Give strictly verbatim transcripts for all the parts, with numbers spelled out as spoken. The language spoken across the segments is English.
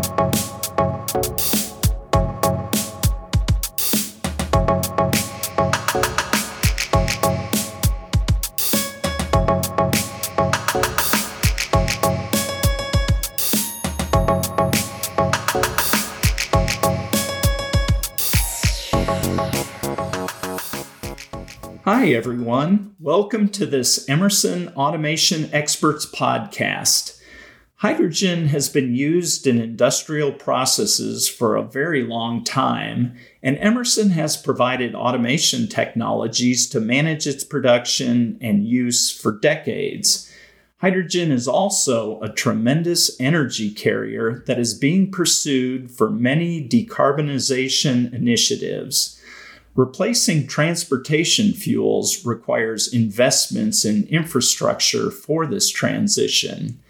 Hi, everyone. Welcome to this Emerson Automation Experts podcast. Hydrogen has been used in industrial processes for a very long time, and Emerson has provided automation technologies to manage its production and use for decades. Hydrogen is also a tremendous energy carrier that is being pursued for many decarbonization initiatives. Replacing transportation fuels requires investments in infrastructure for this transition.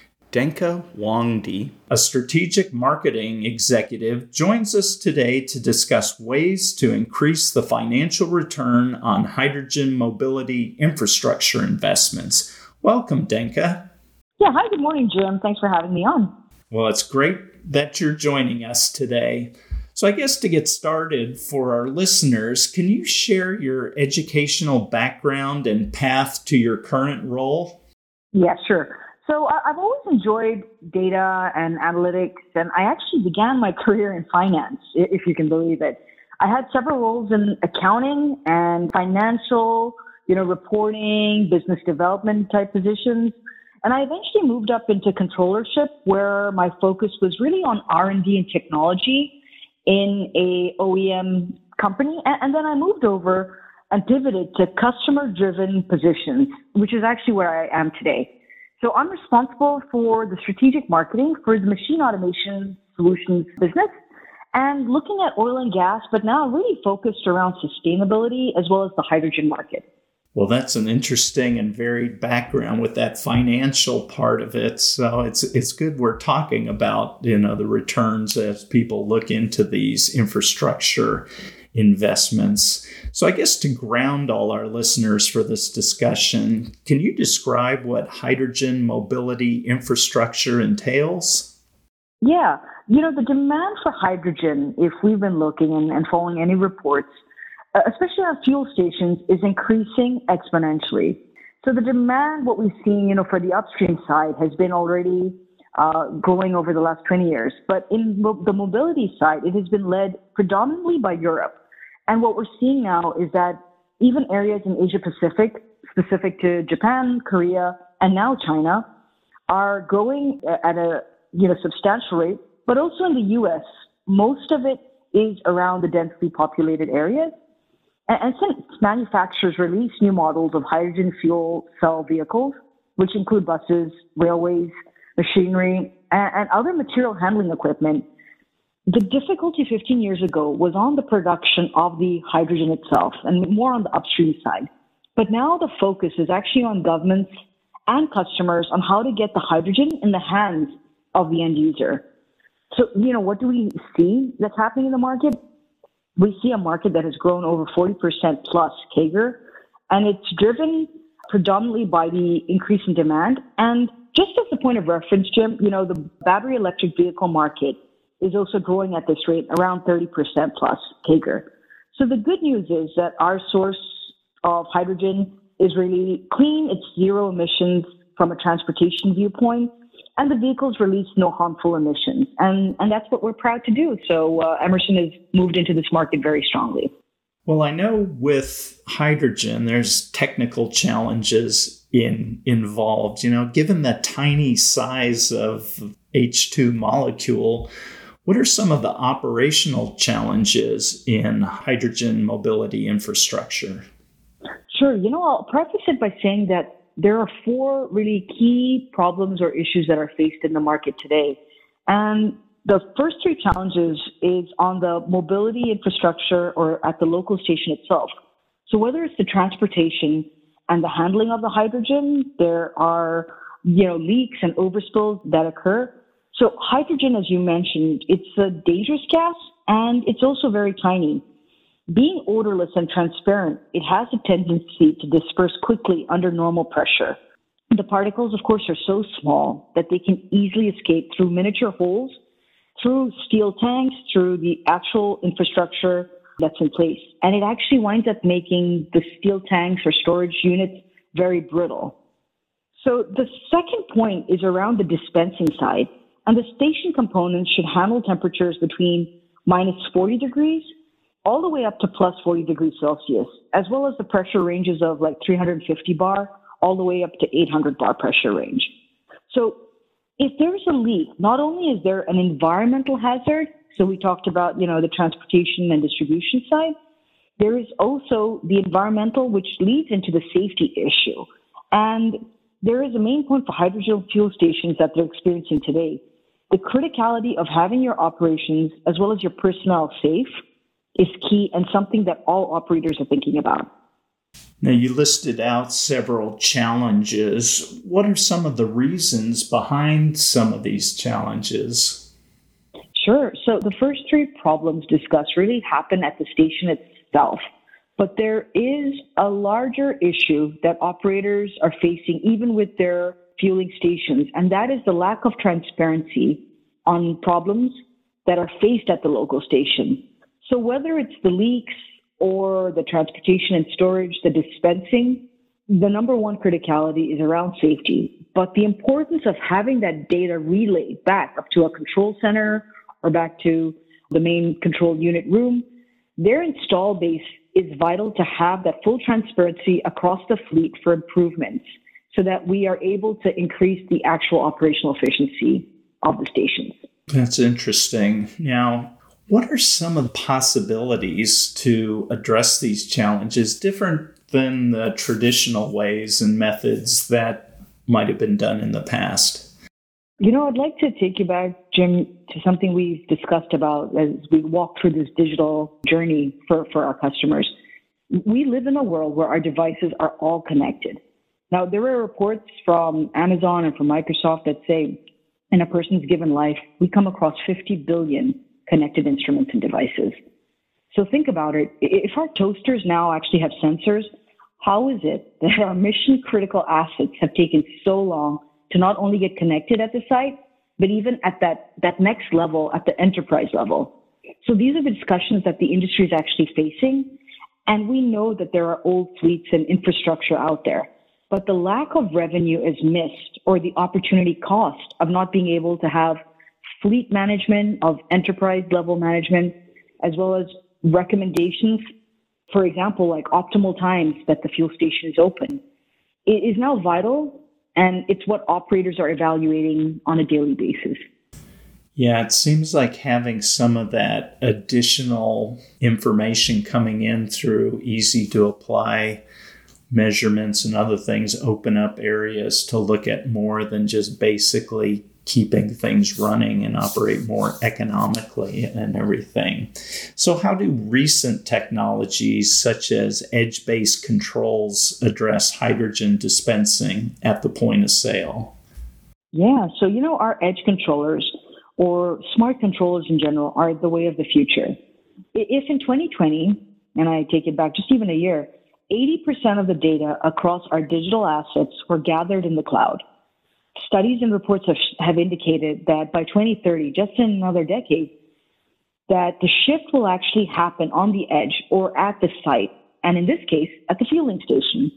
Denka Wangdi, a strategic marketing executive, joins us today to discuss ways to increase the financial return on hydrogen mobility infrastructure investments. Welcome, Denka. Yeah, hi, good morning, Jim. Thanks for having me on. Well, it's great that you're joining us today. So I guess to get started for our listeners, can you share your educational background and path to your current role? Yeah, sure. So I've always enjoyed data and analytics, and I actually began my career in finance, if you can believe it. I had several roles in accounting and financial, you know, reporting, business development type positions. And I eventually moved up into controllership, where my focus was really on R and D and technology in a O E M company. And then I moved over and pivoted to customer-driven positions, which is actually where I am today. So I'm responsible for the strategic marketing for the machine automation solutions business and looking at oil and gas, but now really focused around sustainability as well as the hydrogen market. Well, that's an interesting and varied background with that financial part of it. So it's it's good we're talking about, you know, the returns as people look into these infrastructure investments. So I guess to ground all our listeners for this discussion, can you describe what hydrogen mobility infrastructure entails? Yeah, you know, the demand for hydrogen, if we've been looking and, and following any reports, Uh, especially on fuel stations, is increasing exponentially. So the demand, what we've seen, you know, for the upstream side has been already uh, growing over the last twenty years. But in mo- the mobility side, it has been led predominantly by Europe. And what we're seeing now is that even areas in Asia Pacific, specific to Japan, Korea, and now China, are growing at a, you know, substantial rate. But also in the U S, most of it is around the densely populated areas. And since manufacturers release new models of hydrogen fuel cell vehicles, which include buses, railways, machinery, and, and other material handling equipment, the difficulty fifteen years ago was on the production of the hydrogen itself and more on the upstream side. But now the focus is actually on governments and customers on how to get the hydrogen in the hands of the end user. So, you know, what do we see that's happening in the market? We see a market that has grown over forty percent plus C A G R, and it's driven predominantly by the increase in demand. And just as a point of reference, Jim, you know, the battery electric vehicle market is also growing at this rate, around thirty percent plus C A G R. So the good news is that our source of hydrogen is really clean. It's zero emissions from a transportation viewpoint. And the vehicles release no harmful emissions. And, and that's what we're proud to do. So uh, Emerson has moved into this market very strongly. Well, I know with hydrogen, there's technical challenges in involved. You know, given the tiny size of H two molecule, what are some of the operational challenges in hydrogen mobility infrastructure? Sure. You know, I'll preface it by saying that there are four really key problems or issues that are faced in the market today. And the first three challenges is on the mobility infrastructure or at the local station itself. So whether it's the transportation and the handling of the hydrogen, there are, you know, leaks and overspills that occur. So hydrogen, as you mentioned, it's a dangerous gas and it's also very tiny. Being odorless and transparent, it has a tendency to disperse quickly under normal pressure. The particles, of course, are so small that they can easily escape through miniature holes through steel tanks, through the actual infrastructure that's in place. And it actually winds up making the steel tanks or storage units very brittle. So the second point is around the dispensing side. And the station components should handle temperatures between minus forty degrees all the way up to plus forty degrees Celsius, as well as the pressure ranges of like three hundred fifty bar all the way up to eight hundred bar pressure range. So if there's a leak, not only is there an environmental hazard, so we talked about, you know, the transportation and distribution side, there is also the environmental, which leads into the safety issue. And there is a main point for hydrogen fuel stations that they're experiencing today. The criticality of having your operations as well as your personnel safe is key and something that all operators are thinking about. Now, you listed out several challenges. What are some of the reasons behind some of these challenges? Sure. So the first three problems discussed really happen at the station itself. But there is a larger issue that operators are facing even with their fueling stations, and that is the lack of transparency on problems that are faced at the local station. So whether it's the leaks or the transportation and storage, the dispensing, the number one criticality is around safety. But the importance of having that data relayed back up to a control center or back to the main control unit room, their install base is vital to have that full transparency across the fleet for improvements so that we are able to increase the actual operational efficiency of the stations. That's interesting. Now, what are some of the possibilities to address these challenges different than the traditional ways and methods that might have been done in the past? You know, I'd like to take you back, Jim, to something we've discussed about as we walk through this digital journey for, for our customers. We live in a world where our devices are all connected. Now, there are reports from Amazon and from Microsoft that say in a person's given life, we come across fifty billion connected instruments and devices. So think about it. If our toasters now actually have sensors, how is it that our mission critical assets have taken so long to not only get connected at the site, but even at that, that next level, at the enterprise level? So these are the discussions that the industry is actually facing. And we know that there are old fleets and infrastructure out there, but the lack of revenue is missed, or the opportunity cost of not being able to have fleet management, of enterprise level management, as well as recommendations, for example, like optimal times that the fuel station is open. It is now vital, and it's what operators are evaluating on a daily basis. Yeah, it seems like having some of that additional information coming in through easy to apply measurements and other things open up areas to look at more than just basically keeping things running and operate more economically and everything. So how do recent technologies such as edge-based controls address hydrogen dispensing at the point of sale? Yeah, so you know, our edge controllers or smart controllers in general are the way of the future. If in twenty twenty, and I take it back just even a year, eighty percent of the data across our digital assets were gathered in the cloud. Studies and reports have, have indicated that by twenty thirty, just in another decade, that the shift will actually happen on the edge or at the site, and in this case, at the fueling station.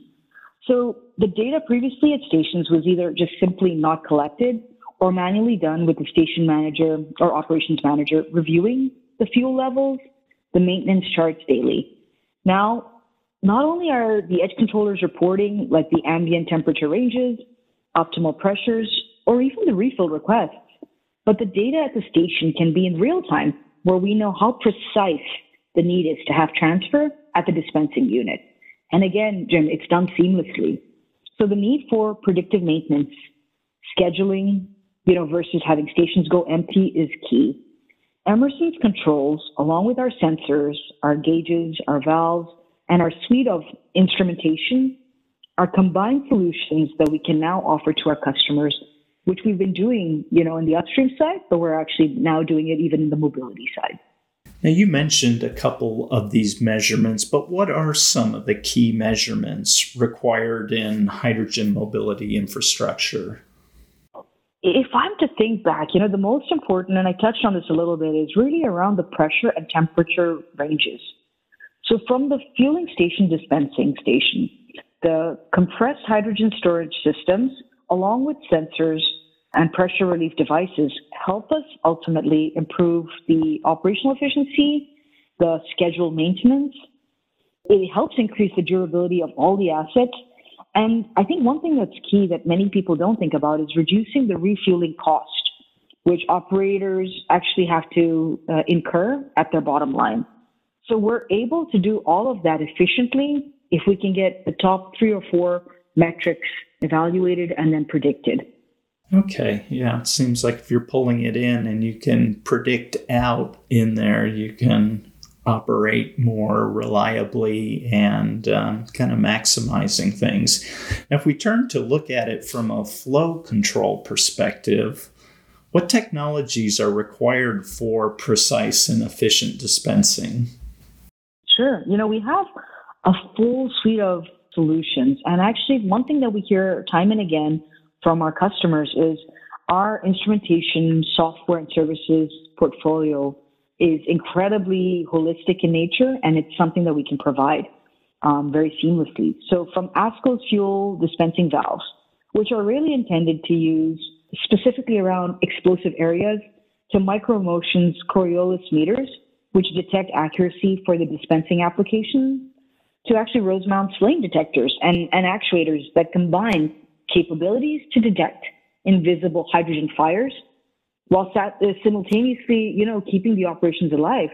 So the data previously at stations was either just simply not collected or manually done with the station manager or operations manager reviewing the fuel levels, the maintenance charts daily. Now, not only are the edge controllers reporting like the ambient temperature ranges, optimal pressures, or even the refill requests, but the data at the station can be in real time where we know how precise the need is to have transfer at the dispensing unit. And again, Jim, it's done seamlessly. So the need for predictive maintenance, scheduling, you know, versus having stations go empty is key. Emerson's controls, along with our sensors, our gauges, our valves, and our suite of instrumentation are combined solutions that we can now offer to our customers, which we've been doing, you know, in the upstream side, but we're actually now doing it even in the mobility side. Now, you mentioned a couple of these measurements, but what are some of the key measurements required in hydrogen mobility infrastructure? if I'm to think back, you know, the most important, and I touched on this a little bit, is really around the pressure and temperature ranges. So from the fueling station dispensing station, the compressed hydrogen storage systems, along with sensors and pressure relief devices, help us ultimately improve the operational efficiency, the scheduled maintenance. It helps increase the durability of all the assets. And I think one thing that's key that many people don't think about is reducing the refueling cost, which operators actually have to uh, incur at their bottom line. So we're able to do all of that efficiently if we can get the top three or four metrics evaluated and then predicted. Okay, yeah, it seems like if you're pulling it in and you can predict out in there, you can operate more reliably and um, kind of maximizing things. Now, if we turn to look at it from a flow control perspective, what technologies are required for precise and efficient dispensing? Sure. You know, we have a full suite of solutions. And actually, one thing that we hear time and again from our customers is our instrumentation, software, and services portfolio is incredibly holistic in nature, and it's something that we can provide um, very seamlessly. So from ASCO's fuel dispensing valves, which are really intended to use specifically around explosive areas, to Micro-Motion's Coriolis meters, which detect accuracy for the dispensing application, to actually Rosemount's flame detectors and, and actuators that combine capabilities to detect invisible hydrogen fires, while simultaneously, you know, keeping the operations alive.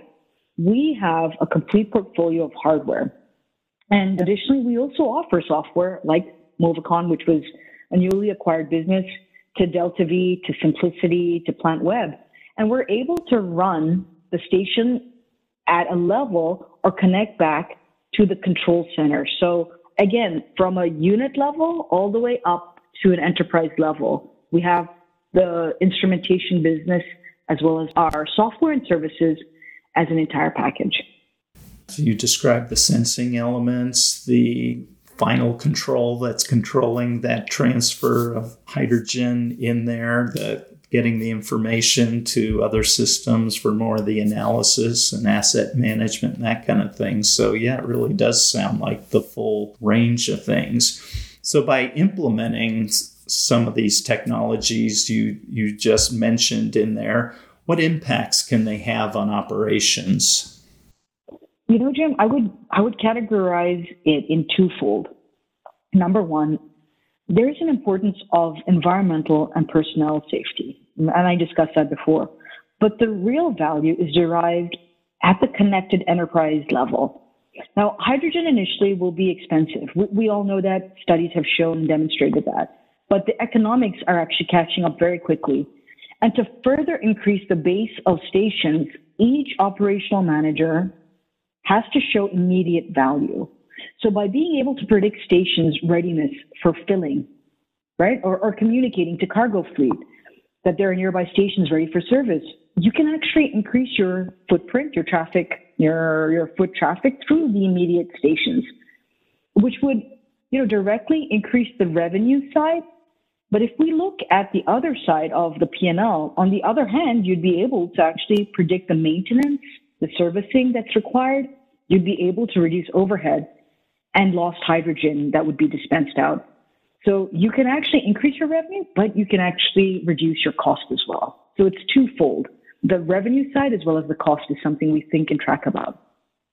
We have a complete portfolio of hardware. And additionally, we also offer software like Movicon, which was a newly acquired business, to DeltaV, to Simplicity, to PlantWeb. And we're able to run the station at a level or connect back to the control center. So again, from a unit level all the way up to an enterprise level, we have the instrumentation business as well as our software and services as an entire package. So you described the sensing elements, the final control that's controlling that transfer of hydrogen in there, the getting the information to other systems for more of the analysis and asset management and that kind of thing. So yeah, it really does sound like the full range of things. So by implementing some of these technologies you, you just mentioned in there, what impacts can they have on operations? You know, Jim, I would I would categorize it in twofold. Number one, there is an importance of environmental and personnel safety, and I discussed that before. But the real value is derived at the connected enterprise level. Now, hydrogen initially will be expensive. We, we all know that. Studies have shown and demonstrated that. But the economics are actually catching up very quickly. And to further increase the base of stations, each operational manager has to show immediate value. So by being able to predict stations' readiness for filling, right, or, or communicating to cargo fleet that there are nearby stations ready for service, you can actually increase your footprint, your traffic, your, your foot traffic through the immediate stations, which would, you know, directly increase the revenue side. But if we look at the other side of the P and L, on the other hand, you'd be able to actually predict the maintenance, the servicing that's required. You'd be able to reduce overhead and lost hydrogen that would be dispensed out. So you can actually increase your revenue, but you can actually reduce your cost as well. So it's twofold. The revenue side as well as the cost is something we think and track about.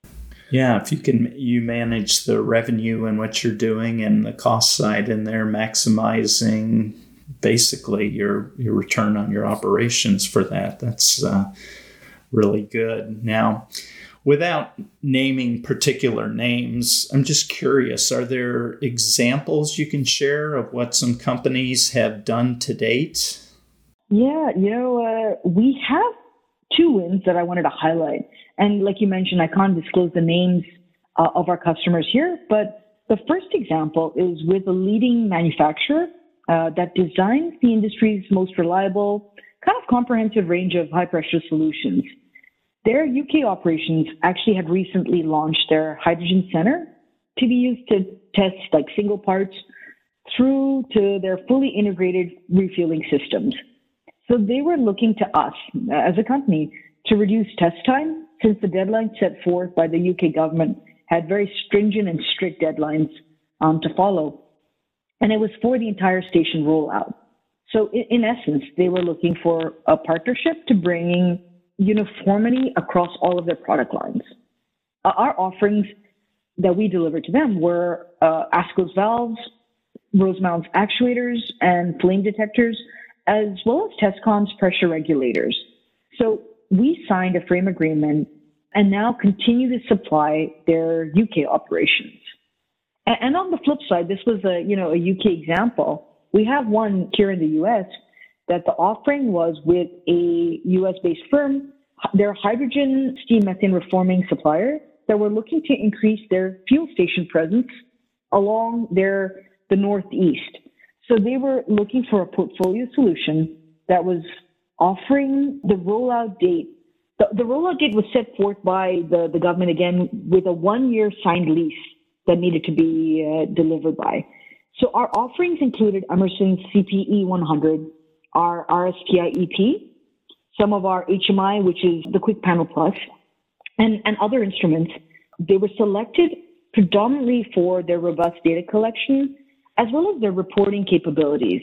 Yeah, if you can you manage the revenue and what you're doing and the cost side in there, maximizing basically your your return on your operations for that. That's uh, really good. Now, without naming particular names, I'm just curious, are there examples you can share of what some companies have done to date? Yeah, you know, uh, we have two wins that I wanted to highlight. And like you mentioned, I can't disclose the names uh, of our customers here, but the first example is with a leading manufacturer uh, that designs the industry's most reliable, kind of comprehensive range of high-pressure solutions. Their U K operations actually had recently launched their Hydrogen Center to be used to test like single parts through to their fully integrated refueling systems. So they were looking to us uh, as a company to reduce test time, since the deadline set forth by the U K government had very stringent and strict deadlines um, to follow. And it was for the entire station rollout. So in, in essence, they were looking for a partnership to bringing uniformity across all of their product lines. Uh, our offerings that we delivered to them were uh, ASCO's valves, Rosemounts actuators, and flame detectors, as well as Tescom's pressure regulators. So we signed a frame agreement and now continue to supply their U K operations. And, and on the flip side, this was a you know a U K example. We have one here in the U S that the offering was with a U S-based firm. They're a hydrogen steam methane reforming supplier that were looking to increase their fuel station presence along their the Northeast. So they were looking for a portfolio solution that was offering the rollout date. The, the rollout date was set forth by the, the government, again, with a one-year signed lease that needed to be uh, delivered by. So our offerings included Emerson's C P E one hundred, our R S P I E P, some of our H M I, which is the Quick Panel Plus, and, and other instruments. They were selected predominantly for their robust data collection, as well as their reporting capabilities.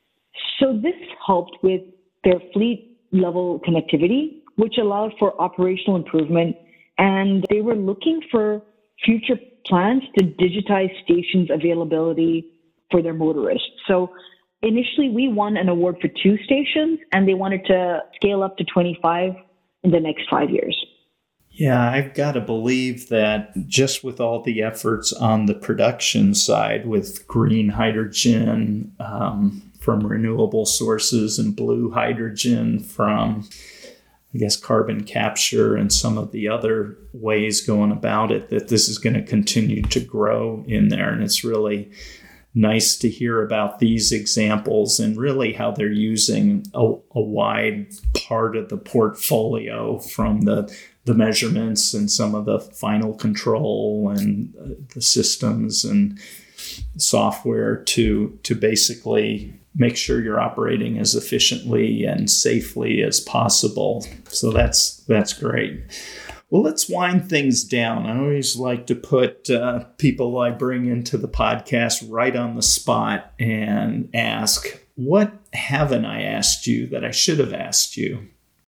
So this helped with their fleet level connectivity, which allowed for operational improvement. And they were looking for future plans to digitize stations availability for their motorists. So initially we won an award for two stations, and they wanted to scale up to twenty-five in the next five years. Yeah, I've got to believe that just with all the efforts on the production side with green hydrogen um, from renewable sources and blue hydrogen from, I guess, carbon capture and some of the other ways going about it, that this is going to continue to grow in there. And it's really nice to hear about these examples and really how they're using a, a wide part of the portfolio, from the the measurements and some of the final control and uh, the systems and software to to basically make sure you're operating as efficiently and safely as possible. So that's that's great. Well, let's wind things down. I always like to put uh, people I bring into the podcast right on the spot and ask, what haven't I asked you that I should have asked you?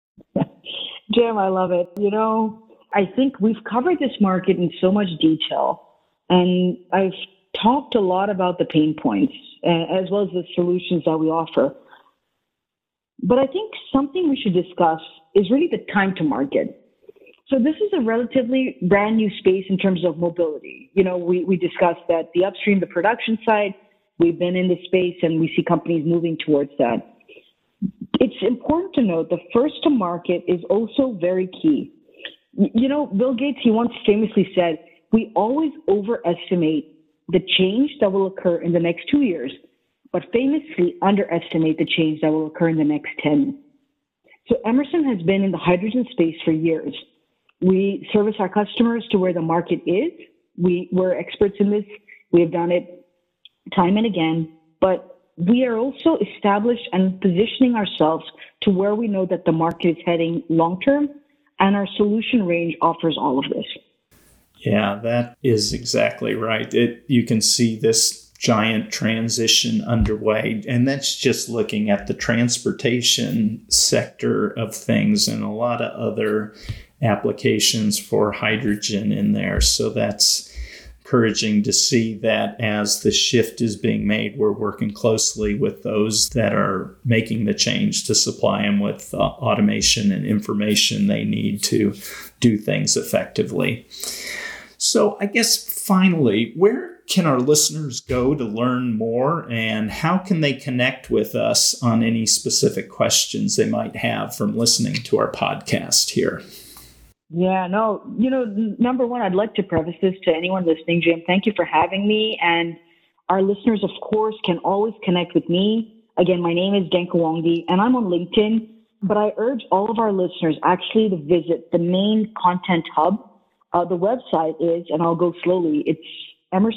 Jim, I love it. You know, I think we've covered this market in so much detail, and I've talked a lot about the pain points as well as the solutions that we offer. But I think something we should discuss is really the time to market. So this is a relatively brand new space in terms of mobility. You know, we, we discussed that the upstream, the production side, we've been in this space and we see companies moving towards that. It's important to note the first to market is also very key. You know, Bill Gates, he once famously said, we always overestimate the change that will occur in the next two years, but famously underestimate the change that will occur in the next ten. So Emerson has been in the hydrogen space for years. We service our customers to where the market is. We, we're experts in this. We have done it time and again, but we are also established and positioning ourselves to where we know that the market is heading long-term, and our solution range offers all of this. Yeah, that is exactly right. It, you can see this giant transition underway, and that's just looking at the transportation sector of things and a lot of other applications for hydrogen in there. So that's encouraging to see that as the shift is being made, we're working closely with those that are making the change to supply them with uh, automation and information they need to do things effectively. So I guess finally, where can our listeners go to learn more, and how can they connect with us on any specific questions they might have from listening to our podcast here? Yeah, no, you know, number one, I'd like to preface this to anyone listening, Jim. Thank you for having me. And our listeners, of course, can always connect with me. Again, my name is Denka Wongdi, and I'm on LinkedIn. But I urge all of our listeners actually to visit the main content hub. Uh, the website is, and I'll go slowly, it's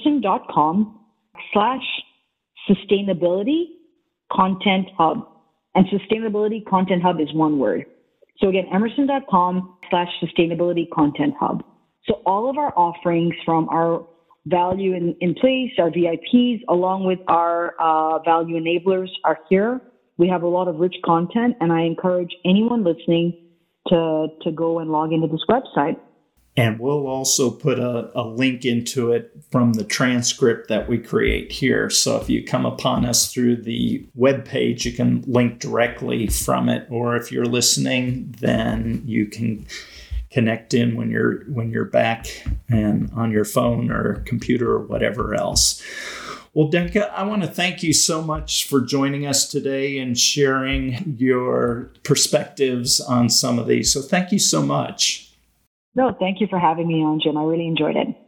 emerson.com slash sustainability content hub. And Sustainability Content Hub is one word. So again, emerson.com slash sustainability content hub. So all of our offerings from our value in, in place, our V I Ps, along with our uh, value enablers are here. We have a lot of rich content, and I encourage anyone listening to, to go and log into this website. And we'll also put a, a link into it from the transcript that we create here. So if you come upon us through the webpage, you can link directly from it. Or if you're listening, then you can connect in when you're when you're back and on your phone or computer or whatever else. Well, Denka, I want to thank you so much for joining us today and sharing your perspectives on some of these. So thank you so much. No, thank you for having me on, Jim. I really enjoyed it.